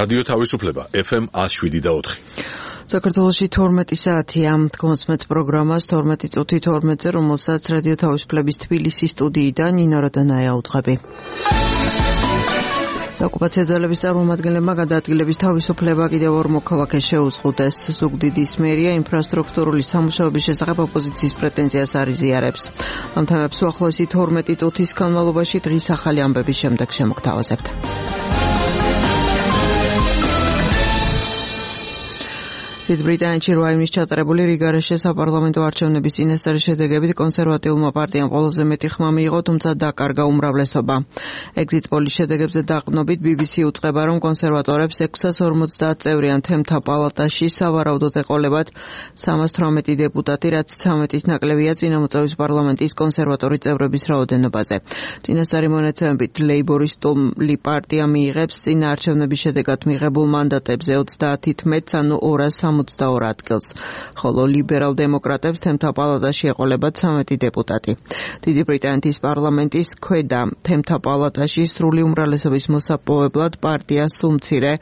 რადიო თავისუფლება FM 107.4. საქართველოში 12 საათია კონსმეთ პროგრამას 12 წუთი 12-ზე, რომელსაც რადიო თავისუფლების თბილისის სტუდიიდან ნინო როდონაია უძღვები. ოკუპაცია ძალების წარმომადგენლებმა გადაადგილების თავისუფლება კიდევ ორ მოქალაქეს შეუზღუდეს. ზუგდიდის მერია ინფრასტრუქტურული სამუშაოების შესახებ ოპოზიციის პრეტენზიას არ იზიარებს. ამ თემებს უახლოესი 12 წუთის განმავლობაში დღის ახალი ამბების შემდეგ შემოგთავაზებთ. დიდ ბრიტანეთში 8 ივნისს ჩატარებული რიგარეშე საპარლამენტო არჩევნების წინასწარი შედეგებით კონსერვატიულმა პარტიამ ყველაზე მეტი ხმა მიიღო, თუმცა დაკარგა უმრავლესობა. Exit polls შედეგებზე დაყრდნობით BBC უწყება, რომ კონსერვატორებს 650 წევრიან თემთა პალატაში სავარაუდოდ ეყოლებათ 318 დეპუტატი, რაც 13-ით ნაკლებია წინამოწევის პარლამენტის კონსერვატორი წევრების რაოდენობაზე. წინასწარი მონაცემებით ლეიბორისტული პარტია მიიღებს წინა არჩევნების შედეგად მიღებულ მანდატებზე 30-ით მეტს, ანუ 262 ადგილს, ხოლო ლიბერალ დემოკრატებს თემთა პალატაში ეყოლებათ 13 დეპუტატი. დიდი ბრიტანეთის პარლამენტის ქვედა თემთა პალატაში სრული უმრავლესობის მოსაპოვებლად პარტიას უმცირე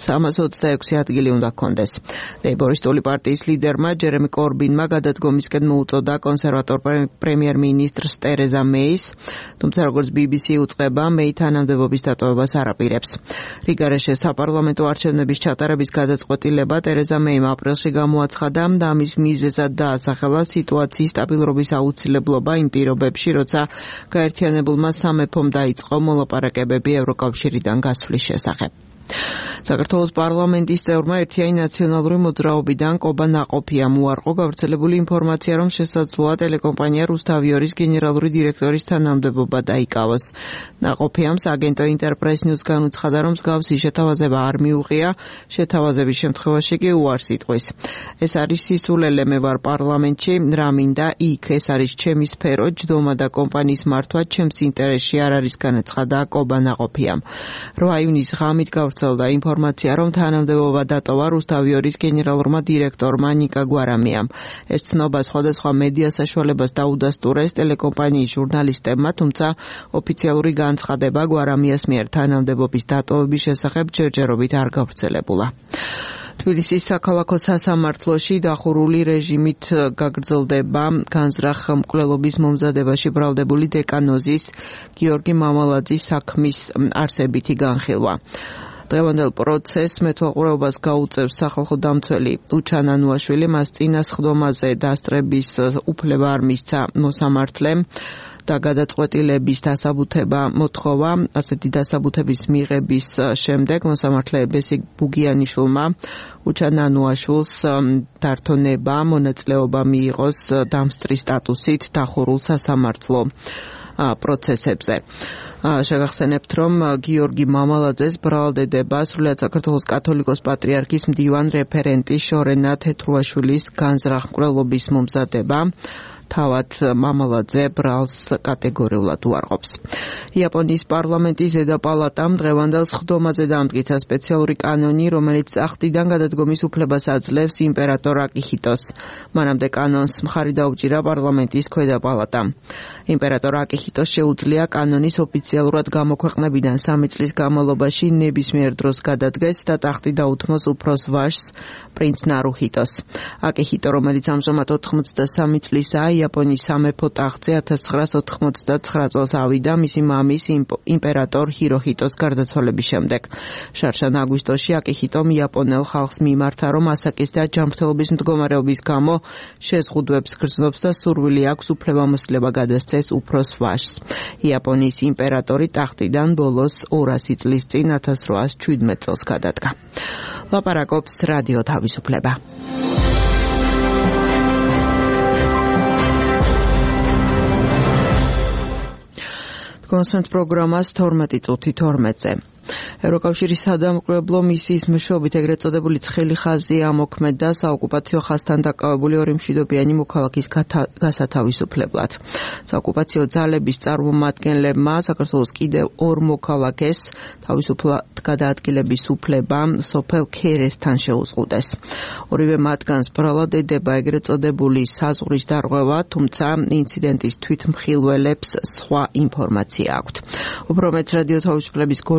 326 ადგილი უნდა ჰქონდეს. ლეიბორისტული პარტიის ლიდერმა ჯერემი კორბინმა გადადგომისკენ მოუწოდა კონსერვატორ პრემიერ-მინისტრს ტერეზა მეის, თუმცა როგორც BBC უწყება, მეი თანამდებობის დატოვებას არ აპირებს. რიგარეშე საპარლამენტო არჩევნების ჩატარების გადაწყვეტილება ტერეზა მეიმ აპრილში გამოაცხადა და ამის მიზეზად დაასახელა სიტუაციის სტაბილურობის აუცილებლობა იმ პირობებში, როცა გაერთიანებულმა სამეფომ დაიწყო მოლაპარაკებები ევროკავშირიდან გასვლის შესახებ. საქართველოს პარლამენტის წევრმა ერთიანი ნაციონალური მოძრაობიდან კობა ნაყოფიამ უარყო გავრცელებული ინფორმაცია, რომ შესაძლოა ტელეკომპანია რუსთავიორის გენერალური დირექტორის თანამდებობა დაიკავოს. ნაყოფიამ აგენტო ინტერპრეს ნიუს განუცხადა, რომ მსგავსი შეთავაზება არ მიუღია, შეთავაზების შემთხვევაში კი უარს იტყვის. ეს არის სისულელე, მე ვარ პარლამენტში, რა მინდა იქ, ეს არის ჩემი სფერო, ჯდომა და კომპანიის მართვა ჩემს ინტერესში არ არის, განაცხადა კობა ნაყოფიამ. 8 ივნისს ღამით გავრცელდა ინფორმაცია, რომ თანამდებობა დატოვა რუსთავიორის გენერალურმა დირექტორმა ნიკა გვარამიამ. ეს ცნობა სხვადასხვა მედია საშუალებას დაუდასტურეს ტელეკომპანიის ჟურნალისტებმა, თუმცა ოფიციალური განცხადება გვარამიას მიერ თანამდებობის დატოვების შესახებ ჯერჯერობით არ გავრცელებულა. თბილისის საქალაქო სასამართლოში დახურული რეჟიმით გაგრძელდება განზრახ მკვლელობის მომზადებაში ბრალდებული დეკანოზის გიორგი მამალაძის საქმის არსებითი განხილვა. დღევანდელ პროცესს მეთვალყურეობას გაუწევს სახალხო დამცველი ლუჩან ანუაშვილი, მას წინა სხდომაზე დასწრების უფლება არ მისცა მოსამართლემ და გადაწყვეტილების დასაბუთება მოთხოვა. ასეთი დასაბუთების მიღების შემდეგ მოსამართლე ბესი ბუგიანიშვილმა ლუჩან ანუაშვილს დართონება მონაწილეობა მიიღოს დამსწრის სტატუსით დახურულ სასამართლო პროცესებზე. შეგახსენებთ, რომ გიორგი მამალაძეს ბრალდება სრულიად საქართველოს კათოლიკოს პატრიარქის მდივან რეფერენტი შორენა თეთრუაშვილის განზრახ მკვლელობის მომზადება. თავად მამალაძე ბრალს კატეგორიულად უარყოფს. იაპონიის პარლამენტის ზედა პალატამ დღევანდელ სხდომაზე დაამტკიცა სპეციალური კანონი, რომელიც ტახტიდან გადადგომის უფლებას აძლევს იმპერატორ აკიჰიტოს. მანამდე კანონს მხარი დაუჭირა პარლამენტის ქვედა პალატამ. იმპერატორ აკიჰიტოს შეუძლია კანონის ოფიციალურად გამოქვეყნებიდან 3 წლის განმავლობაში ნებისმიერ დროს გადადგეს და ტახტი დაუთმოს უფროს ვაჟს, პრინც ნარუჰიტოს. აკიჰიტო, რომელიც ამჟამად 83 წლისაა, იაპონიის სამეფო ტახტზე 1989 წელს ავიდა მისი მამის იმპერატორ ჰიროჰიტოს გარდაცვალების შემდეგ. შარშან აგვისტოში აკიჰიტომ იაპონელ ხალხს მიმართა, რომ ასაკის და ჯანმრთელობის მდგომარეობის გამო შეზღუდვებს გრძნობს და სურვილი აქვს უფლებამოსილება გადასცეს უფროს ვაჟს. იაპონიის იმპერატორი ტახტიდან ბოლოს 200 წლის წინ 1817 წელს გადადგა. ლაპარაკობს რადიო თავისუფლება. კონსმეთ პროგრამას 12 წუთი 12-ზე. ევროკავშირის სადამკვირვებლო მისიის მეშვეობით ეგრეთ წოდებული ცხელი ხაზი ამოქმედა საოკუპაციო ხაზთან დაკავებული ორი მშვიდობიანი მოქალაქის გასათავისუფლებლად. საოკუპაციო ძალების წარმომადგენლებმა საქართველოს კიდევ ორ მოქალაქეს თავისუფლად გადაადგილების უფლება სოფელ ქერესთან შეუზღუდეს. ორივე მათგანს ბრალად ედება ეგრეთ წოდებული საზღვრის დარღვევა, თუმცა ინციდენტის თვითმხილველებს სხვა ინფორმაცია აქვთ. უფრო მეტ რადიო თავისუფლების გორელი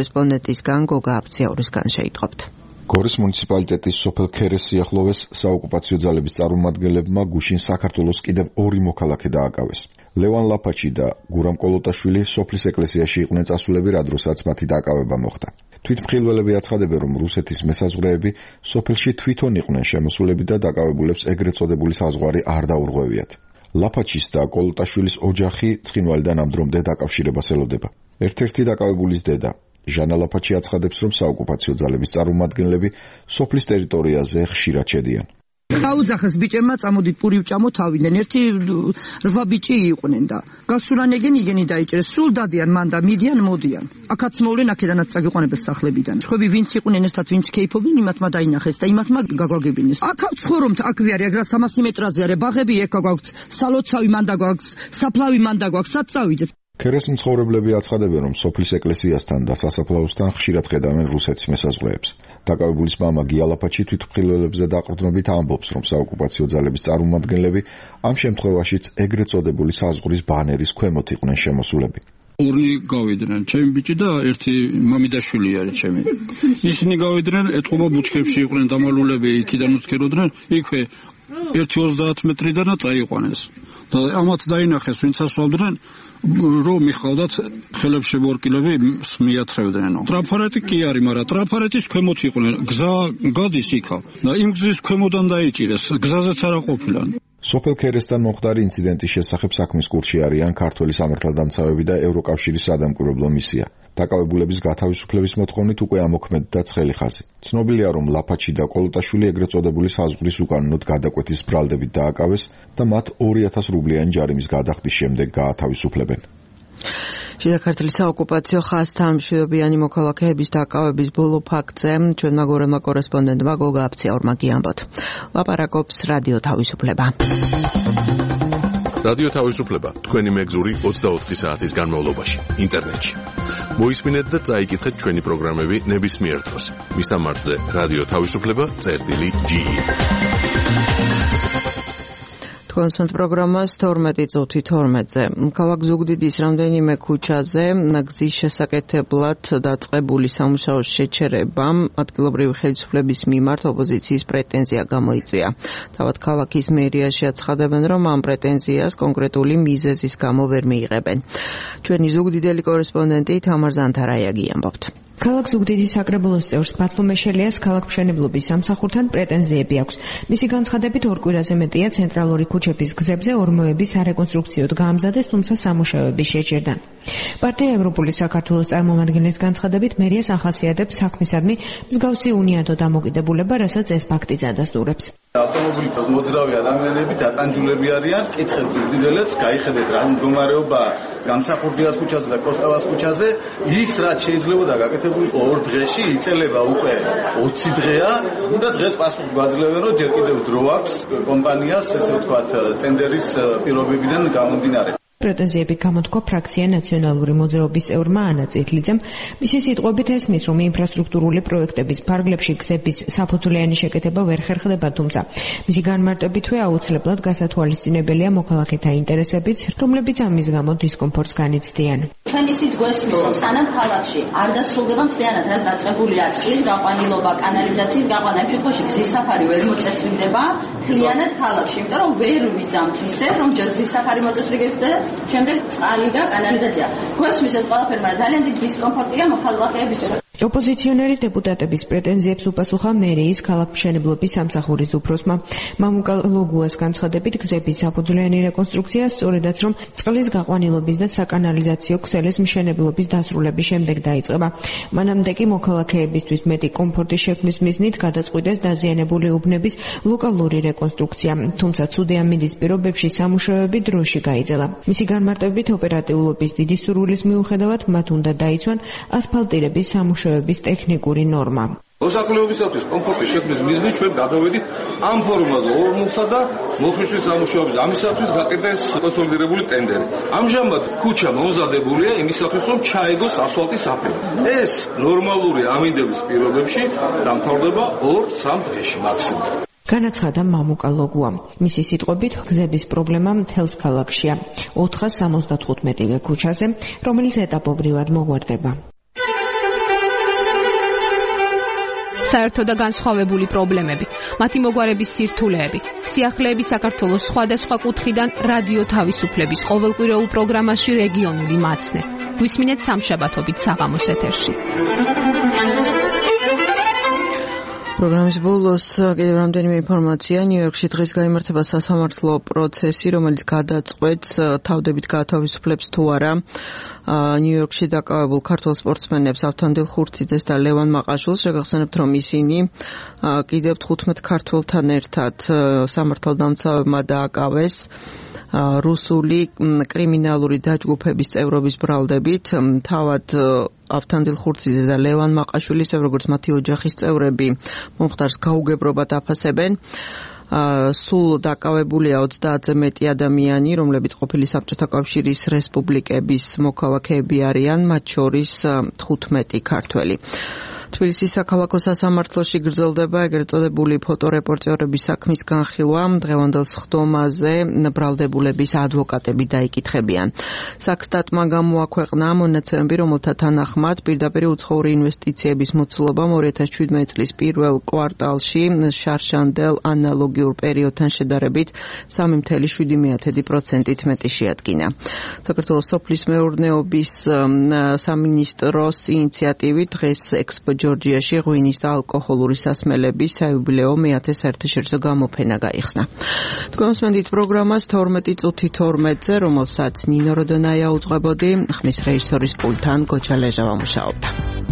კორესპონდენტისგან გოგა აბციაურისგან შეიტყობთ. გორის მუნიციპალიტეტის სოფელ ქერეს სიახლოვეს საოკუპაციო ძალების წარმომადგენლებმა გუშინ საქართველოს კიდევ 2 მოქალაქე დააკავეს. ლევან ლაფაჩი და გურამ კოლოტაშვილი სოფლის ეკლესიაში იყვნენ წასულები, რა დროსაც მათი დააკავება მოხდა. თვითმხილველები აცხადებენ, რომ რუსეთის მესაზღვრეები სოფელში თვითონ იყვნენ შემოსულები და დაკავებულებს ეგრეთ წოდებული საზღვარი არ დაურღვევიათ. ლაფაჩის და კოლოტაშვილის ოჯახი ცხინვალიდან ამ დრომდე დაკავშირებას ელოდება. ერთ-ერთი დაკავებულის დედა ჟანა ლაფაჩი აცხადებს, რომ საოკუპაციო ძალების წარმომადგენლები სოფლის ტერიტორიაზე ხშირად შედიან. აუძახეს ბიჭებმა წამოდით პური ვჭამო თავიდან. ერთი 8 ბიჭი იყვნენ და გასულან იგენი დაიჭერეს. სულ დადიან მან და მიდიან მოდიან. აქაც მოვლენ, აქედანაც წაგიყვანებეს სახლებიდან. ხვები ვინც იყვნენ ესთან ვინც ქეიფობენ, იმათმა დაინახეს და იმათმა გაგვაგებინეს. აქ ცხოვრობთ, აქ ვიარი, აგრა 300 მეტრაზე არის. ბაღები ეკა გვაქვს, სალოცავი მანდა გვაქვს, საფლავი მანდა გვაქვს, სად წავიდეთ? ქერეს მცხოვრებლები აცხადებენ, რომ სოფლის ეკლესიასთან და სასაფლაოსთან ხშირად ხედავენ რუსეთის მესაზღვრეებს. დაკავებულის მამა გია ლაფაჩი თვითმხილველებზე დაყრდნობით ამბობს, რომ საოკუპაციო ძალების წარმომადგენლები ამ შემთხვევაშიც ეგრეთ წოდებული საზღვრის ბანერის ქვემოთ იყვნენ შემოსულები. ორი გავიდნენ, ჩემი ბიჭი და ერთი მამიდაშვილი არის ჩემი. ისინი გავიდნენ, ეთყობა ბუჩქებში იყვნენ დამალულები, იქიდან უცქეროდნენ, იქვე 1-30 მეტრიდან წაიყვანეს. და ამათ დაინახეს, ვინც ასვავდნენ, რომ მიხავდათ ხელებში ბორკილები მიათრევდნენ. ტრაფარეტი კი არის, მაგრამ ტრაფარეტის ქვემოთ იყვნენ. გზა გადის იქა და იმ გზის ქვემოდან დაიჭირეს. გზაზეც არა ყოფილან. სოფელ ქერესთან მომხდარი ინციდენტის შესახებ საქმის კურსში არიან ქართველი სამართალდამცავები და ევროკავშირის სადამკვირვებლო მისია. დაკავებულების გათავისუფლების მოთხოვნით უკვე ამოქმედდა ცხელი ხაზი. ცნობილია, რომ ლაფაჩი და კოლოტაშვილი ეგრეთ წოდებული საზღვრის უკანონოდ გადაკვეთის ბრალდებით დააკავეს და მათ 2000 რუბლიანი ჯარიმის გადახდის შემდეგ გაათავისუფლებენ. შიდა ქართლის საოკუპაციო ხაზთან მშვიდობიანი მოქალაქეების დაკავების ბოლო ფაქტზე ჩვენმა გორელმა კორესპონდენტმა გოგა აბციაურმა გიამბოთ. ლაპარაკობს რადიო თავისუფლება. რადიო თავისუფლება თქვენი მეგზური 24 საათის განმავლობაში ინტერნეტში. მოისმინეთ და წაიკითხეთ ჩვენი პროგრამები ნებისმიერ დროს. მისამართზე რადიო თავისუფლება.ge. თქვენს პროგრამას 12:12-ზე. ქალაქ ზუგდიდის რამდენიმე ქუჩაზე გზის შესაკეთებლად დაწყებული სამუშაოს შეჩერებამ ადგილობრივი ხელისუფლების მიმართ ოპოზიციის პრეტენზია გამოიწვია. თავად ქალაქის მერიაში აცხადებენ, რომ ამ პრეტენზიას კონკრეტული მიზეზის გამო ვერ მიიღებენ. ჩვენი ზუგდიდელი კორესპონდენტი თამარ ზანთარაიაგი ამბობთ. ქალაქ ზუგდიდის საკრებულოს წევრს ბათლო მეშელიას ქალაქმშენებლობის სამსახურთან პრეტენზიები აქვს. მისი განცხადებით, 2 კვირაზე მეტია ცენტრალური ქუჩების გზებზე ორმოების არეკონსტრუქციოდ გაამზადეს, თუმცა სამუშაოები შეჭერდა. პარტია ევროპული საქართველოს წარმომადგენლის განცხადებით, მერიას ახასიათებს საქმისადმი მსგავსი უნიადო დამოკიდებულება, რასაც ეს ფაქტი წადასტურებს. ავტომობილით მოძრავი ადამიანები დაწანჯულები არიან, კითხეთ ზუგდიდელებს, გაიხედეთ რა მდგომარეობაა გამსახურდიას ქუჩაზე და კოსტავას ქუჩაზე, ის რაც შეიძლება და გაკეთებული 2 დღეში იწელება უკვე 20 დღეა და დღეს პასუხს გვაძლევენ, რომ ჯერ კიდევ დრო აქვს კომპანიას, ესე ვთქვათ, ტენდერის პირობებიდან გამომდინარე. პრეტენზიები გამოთქვა ფრაქცია ნაციონალური მოძრაობის წევრმა ანა წითლიძემ. მისი სიტყვებით ესმის, რომ ინფრასტრუქტურული პროექტების ფარგლებში გზების საფუძვლიანი შეკეთება ვერ ხერხდება, თუმცა მისი განმარტებითვე აუცილებლად გასათვალისწინებელია მოქალაქეთა ინტერესებიც, რომლებიც ამის გამო დისკომფორტს განიცდიან. ჩვენ ისიც გვესმის, რომ სანამ ქალაქში არ დასრულდება მთლიანად რაც დაწყებულია წყლის გაყვანილობა, კანალიზაციის გაყვანა, ამ შემთხვევაში გზის საფარი ვერ მოწესრიგდება მთლიანად ქალაქში, იმიტომ რომ ვერ ვიძამთ ისე, რომ გზის საფარი მოწესრიგდეს და შემდეგ წყალი და კანალიზაცია. გვესმის ეს ყველაფერი, მაგრამ ძალიან დიდი დისკომფორტია მოქალაქეებისთვის. ოპოზიციონერი დეპუტატების პრეტენზიებს უპასუხა მერიის ქალაქმშენებლობის სამსახურის უფროსმა მამუკა ლოგუას განცხადებით, გზების საფუძვლიანი რეკონსტრუქცია სწორედაც რომ წყლის გაყვანილობის და საკანალიზაციო ქსელის მშენებლობის დასრულების შემდეგ დაიწყება. მანამდე კი მოქალაქეებისთვის მეტი კომფორტის შექმნის მიზნით გადაწყვიტეს დაზიანებული უბნების ლოკალური რეკონსტრუქცია, თუმცა ცუდი ამინდის პირობებში სამუშაოები დროში გაიძელა. მისი განმარტებით, ოპერატიულობის დიდი სურვილის მიუხედავად მათ უნდა დაიცვან ასფალტირების სამუშაოების ტექნიკური ნორმა. მოსახლეობისათვის კომფორტის შექმნის მიზნით ჩვენ გადავედით ამ ფორმაზე ორმოსა და მოხსნის სამუშაოების ამისათვის გაკეთდეს კონსოლიდირებული ტენდერი. ამჟამად ქუჩა მომზადებულია იმისათვის, რომ ჩაეგოს ასფალტის საფარი. ეს ნორმალური ამინდების პირობებში დამთავრდება 2-3 დღეში მაქსიმუმ. განაცხადა მამუკა ლოგუამ. მისი სიტყვებით, გზების პრობლემა მთელს ქალაქშია 475-ვე ქუჩაზე, რომელიც ეტაპობრივად მოგვარდება. საერთო და განსხვავებული პრობლემები, მათი მოგვარების სირთულეები, სიახლეები საქართველოს სხვადასხვა კუთხიდან რადიო თავისუფლების ყოველკვირეულ პროგრამაში რეგიონული მაცნე. გვისმინეთ სამშაბათობით საღამოს ეთერში. პროგრამის ბოლოს კიდევ რამდენიმე ინფორმაცია. ნიუ-იორკში დღეს გაიმართება სასამართლო პროცესი, რომელიც გადაწყვეტს თავდებით გაათავისუფლებს თუ არა ნიუ-იორკში დაკავებულ ქართველ სპორტსმენებს ავთანდილ ხურციძეს და ლევან მაყაშვილს. შეგახსენებთ, რომ ისინი კიდევ 15 ქართველთან ერთად სამართალდამცავებმა დააკავეს რუსული კრიმინალური დაჯგუფების წევრობის ბრალდებით. თავად ავთანდილ ხურციძე და ლევან მაყაშვილი, როგორც მათი ოჯახის წევრები, მომხდარს გაუგებრობად აფასებენ. სულ დაკავებულია 30-ზე მეტი ადამიანი, რომლებიც ყოფილი საბჭოთა კავშირის რესპუბლიკების მოქალაქეები არიან, მათ შორის 15 ქართველი. თბილისის საქალაქო სასამართლოში გრძელდება ეგრეთ წოდებული ფოტორეპორტიორების საქმის განხილვა. დღევანდელ სხდომაზე ბრალდებულების ადვოკატები დაიკითხებიან. საქსტატმა გამოაქვეყნა მონაცემები, რომელთა თანახმად პირდაპირ უცხოური ინვესტიციების მოცულობამ 2017 წლის პირველ კვარტალში შარშანდელ ანალოგიურ პერიოდთან შედარებით 3.7%-ით მეტი შეადგინა. საქართველოს სოფლის მეურნეობის სამინისტროს ინიციატივით დღეს ექსპო ჯორჯიაში ღვინის და ალკოჰოლური სასმელების საიუბილეო მე-10 საერთაშორისო გამოფენა გაიხსნა. თქვენ მოსმენთ პროგრამას 12:12-ზე, რომელსაც ნინო როდონაია უძღვებოდი, ხმის რეჟისორის პულტთან გოჩა ლეჟავა მუშაობდა.